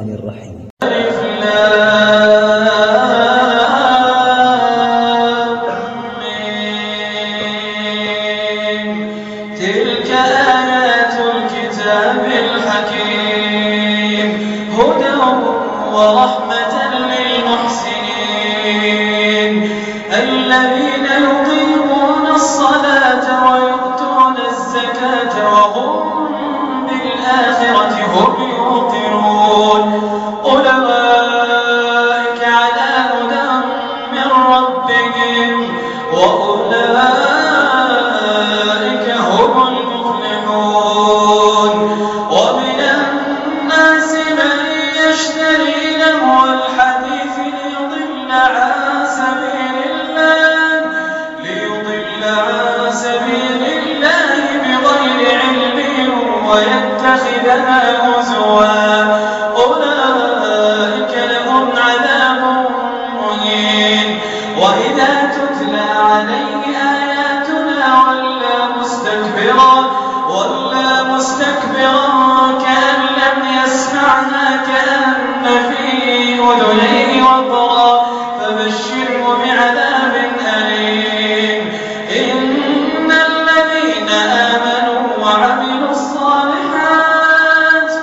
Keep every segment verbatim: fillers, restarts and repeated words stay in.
الرحيم. تلك آيات الكتاب الحكيم هدى ورحمة للمحسنين الذين يقيمون الصلاة ويؤتون الزكاة وهم بالآخرة هم يوقنون أولئك على هدى من ربهم وأولئك هم المفلحون ومن الناس من يشتري لهو الحديث ليضل عن سبيل الله ليضل عن سبيل الله بغير علم ويتخذها هزوا أولئك لهم عذاب مهين وإذا تتلى عليه آياتنا ولى مستكبرا ولى مستكبرا كأن لم يسمعها كأن في أذنيه وقرا فبشره بعذاب أليم إن الذين آمنوا وعملوا الصالحات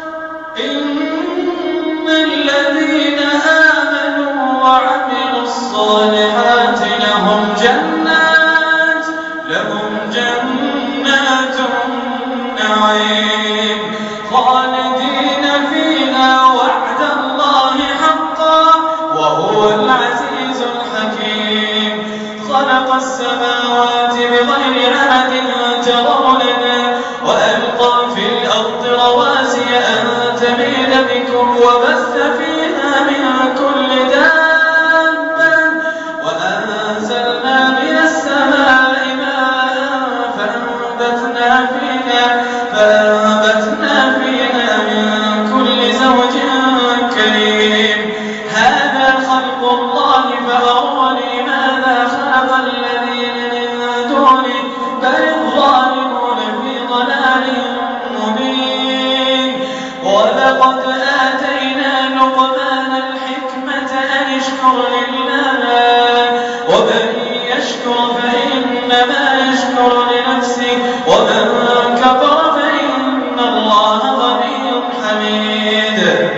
إن الذين آمنوا وعملوا الصالحات لهم جنات لهم جنات النعيم خالدين فيها وعد الله حقا وهو العزيز الحكيم خلق السماوات بغير عمد ترونها وألقى في الأرض رواسي أن تميد بكم وبث فيها من كل دابة وأنزلنا من السماء ماء فأنبتنا فيها فأنبتنا فيها من كل زوج كريم هذا خلق الله فأروني ماذا خلق الذين من دونه بل الظالمون في ضلال مبين ولقد آتينا لقمان الحكمة أن اشكر لله ومن يشكر فإنما يشكر لنفسه ومن كفر فإن الله غني حميد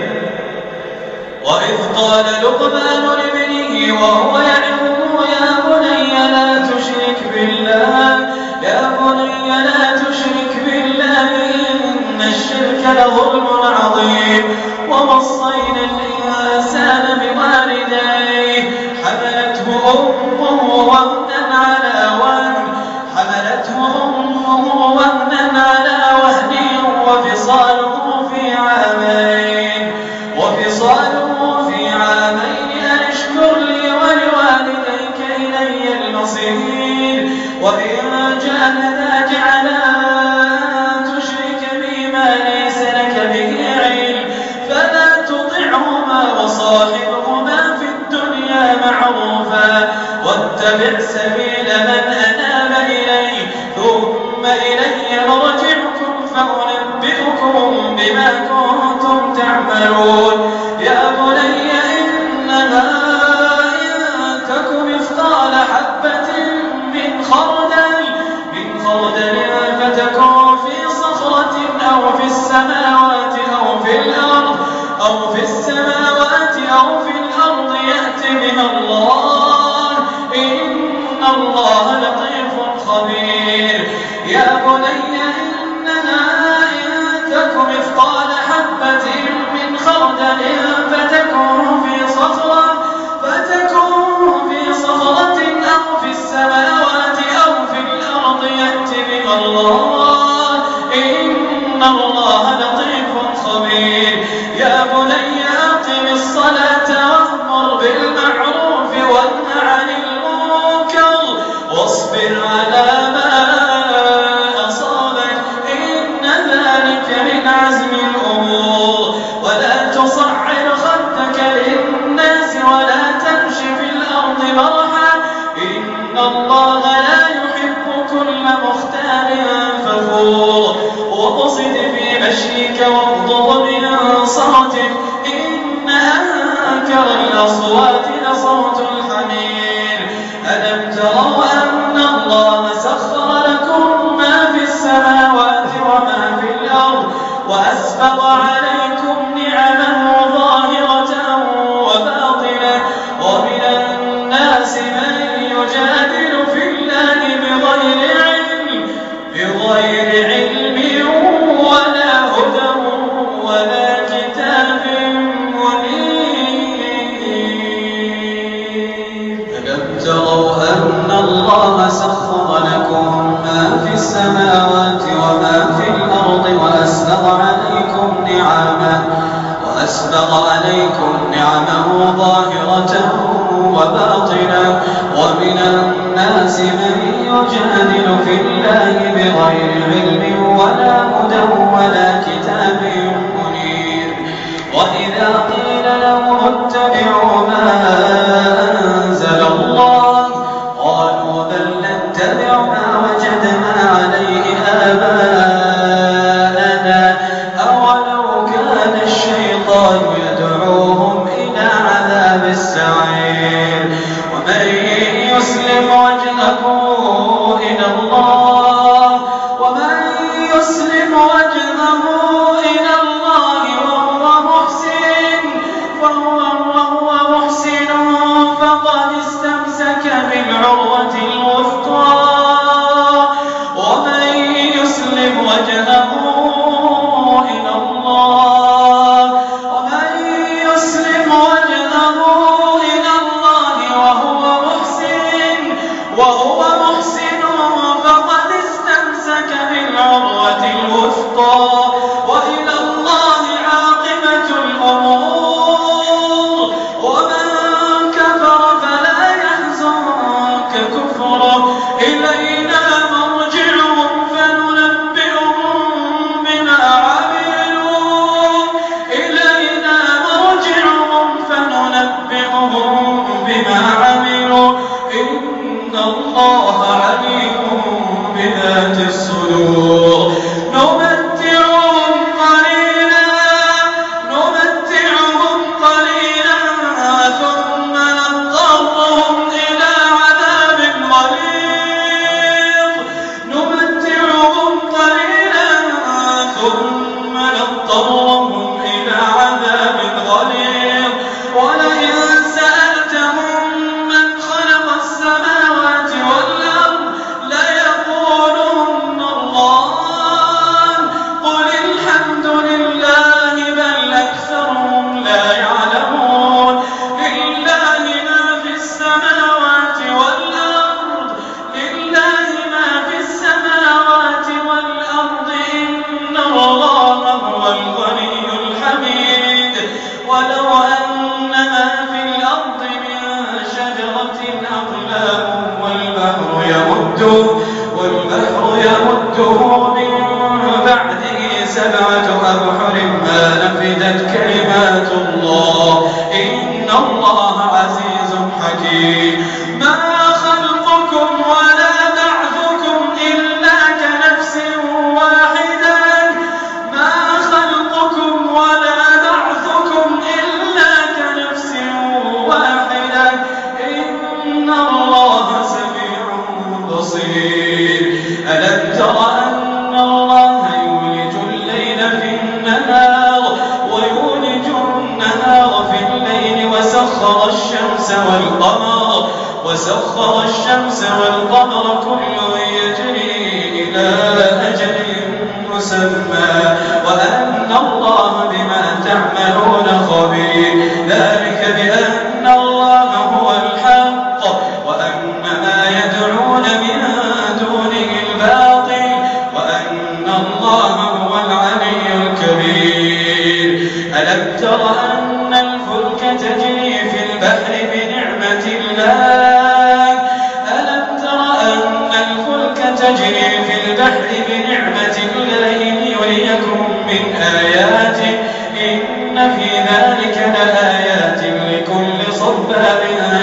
وإذ قال لقمان لابنه وهو يعظه يا بني لا تشرك بالله يا بني لا تشرك بالله إن الشرك لظلم عظيم ووصينا الإنسان بوالديه حملته أمه وهنا على وهن حملته أمه وهنا على وهن وفصاله في عامين وفصاله في عامين أن اشكر لي ولوالديك إلي المصير وإن جاهداك على أن تشرك بي ما ليس لك به علم فلا تطعهما وصاحبهما في الدنيا معروفا واتبع سبيل من أناب إلي ثم إلي مرجعكم فأنبئكم بما كنتم تعملون يا بني إنما إن تك مثقال حبة من خردل من خردل فتكن في صخرة أو في السماوات أو في الأرض أو في السماوات أو في الأرض يأت بها الله إن الله لطيف خبير يا بني إنها إن تك مثقال حبة من خردل فتكن في صخرة فتكن في صخرة أو في السماوات أو في الأرض يأت بها الله إن الله لطيف خبير يا بني أقم الصلاة وأمر بالمعروف وانه عن المنكر واصبر على ما أصابك إن ذلك من عزم الأمور ولا تصعر خدك للناس ولا تمش في الأرض مرحا إن الله لا يحب كل مختال فخور واقصد في مشيك واغضض من صوتك أنكر الأصوات لصوت الحمير. ألم تروا أن الله سخر لكم ما في السماوات وما في الأرض وأسبغ عليكم نعمه ظاهرة وباطنة ومن الناس من يجادل في الله بغير علم بغير علم ولا هدى ولا كتاب منير. ألم تروا أن الله سخر لكم ما في السماوات وما في الأرض وأسبغ عليكم نعمه وأسبغ عليكم نعمه ظاهرة وباطنة ومن الناس من يجادل في الله بغير علم ولا هدى ولا كتاب منير. وإذا قيل لهم اتبعوا ما أنزل الله قالوا بل نتبع ما وجدنا عليه آباءنا أولو كان الشيطان يدعوهم إلى عذاب السعير. ومن يسلم وجهه إلى الله ومن يسلم وجهه إلى الله وهو محسن وهو وهو محسن فقد استمسك بالعروة الوثقى. ومن يسلم وجهه إلى الله ومن يسلم وجهه إلى الله وهو محسن وهو محسن فقد استمسك بالعروة الوثقى وإلى الله عاقبة الأمور. ومن كفر فلا يحزنك كفره إلينا مرجعهم فننبئهم بما عملوا إلينا مرجعهم فننبئهم بما عملوا إن الله عليم بذات الصدور. نمتعهم قليلا نمتعهم قليلا ثم نضطرهم إلى عذاب غليظ نمتعهم قليلا ثم نضطرهم إلى عذاب غليظ. ولئن سألتهم من خلق السماوات والأرض ليقولن الله قل الحمد لله بل أكثرهم لا يعلمون. لله ما في السماوات والأرض لله ما في السماوات والأرض إن الله هو الغني الحميد. ولو أن ما في الأرض من شجرة أقلام والبحر يمده والبحر يمده من بعده سبعة أبحر ما نفدت كلمات الله إن الله عزيز حكيم. ما خلقكم ولا بعثكم إلا كنفس واحدة ما خلقكم ولا بعثكم إلا كنفس واحدة إن الله سميع بصير. ألم تر أن الله يولج الليل في النهار ويولج النهار في الليل وسخر الشمس والقمر وسخر الشمس والقمر كل يجري إلى أجل مسمى وأن الله بما تعملون خبير. ذلك بأن الله هو الحق وأن ما يدعون من دونه الباطل وأن الله هو العلي الكبير. ألم تر أن الفلك تجري في البحر بنعمة الله ألم تر أن الفلك تجري في البحر بنعمة الله ليريكم من آياته إن في ذلك لآيات لكل صبار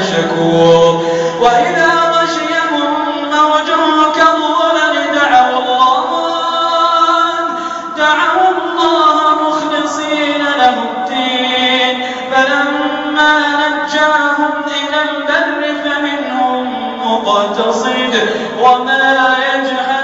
شكور. وإذا غشيهم موج كالظلل دعوا الله دعوا الله مخلصين له الدين فلما نجاهم إلى البر فمنهم مقتصد وما يجحد